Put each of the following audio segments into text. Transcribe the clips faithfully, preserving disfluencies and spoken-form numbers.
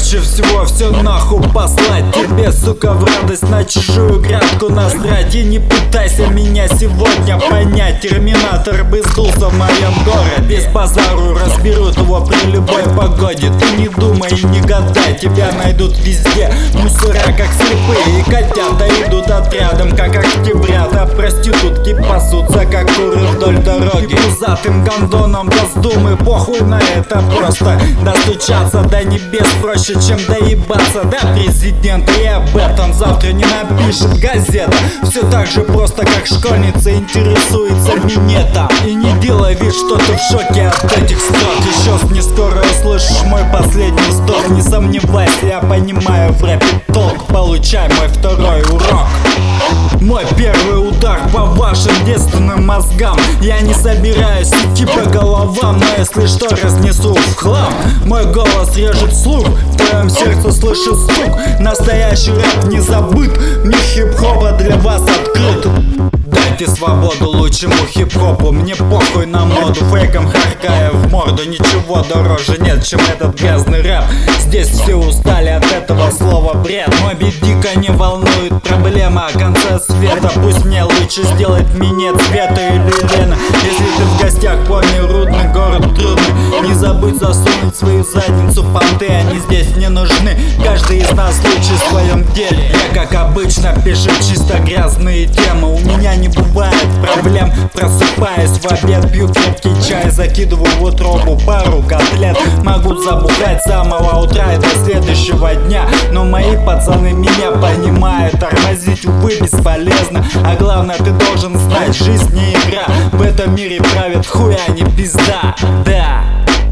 Проще всего все нахуй послать тебе, сука, в радость, на чужую грядку насрать. И не пытайся меня сегодня понять. Терминатор бы сдулся в моем городе. Без базару разберут его при любой погоде. Ты не думай и не гадай, тебя найдут везде. Мусора как слепые, и котята идут отрядом, как октябрята. Проститутки пасутся, как куры вдоль дороги. И пузатым гондоном раздумы, похуй на это просто. Достучаться до небес проще, чем доебаться до президента. И об этом завтра не напишет газета. Все так же просто, как школьница интересуется минетом. И не делай вид, что ты в шоке от этих строк. Еще не скоро услышишь мой последний вздох. Не сомневайся, я понимаю в рэпе толк. Получай мой второй урок. Мой первый удар по вашим детственным мозгам. Я не собираюсь идти по головам, но если что, разнесу в хлам. Мой голос режет слух, в твоем сердце слышит стук. Настоящий рэп не забыт, мир хип-хопа для вас открыт. Дайте свободу лучшему хип-хопу, мне похуй на моду. Фейком харкая в морду, ничего дороже нет, чем этот грязный рэп. Здесь все устали от этого слова бред. Моби дико не волнует проблема о конце света. Пусть мне лучше сделать минет Света или Лена. Если ты в гостях, помни, Рудный город трудный. Не забудь засунуть свою задницу в понты, они здесь не нужны. Каждый из нас лучше в своем деле. Я, как обычно, пишу чисто грязные темы. У меня не бывает проблем. Просыпаюсь в обед, пью крепкий чай, закидываю в утробу пару котлет. Могу забухать с самого утра и до следующего дня, но мои пацаны меня понимают. Тормозить, увы, бесполезно. А главное, ты должен знать, жизнь не игра. В этом мире правит хуй, а не пизда. Да.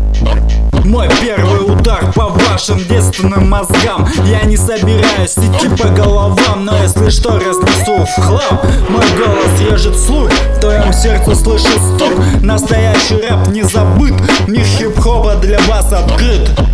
Мой первый удар по вашим детственным мозгам. Я не собираюсь идти по головам, но если что, разнесу в хлам. Мой голос режет слух, в твоем сердце слышит стук. Настоящий рэп не забыт, мир хип-хопа для вас открыт.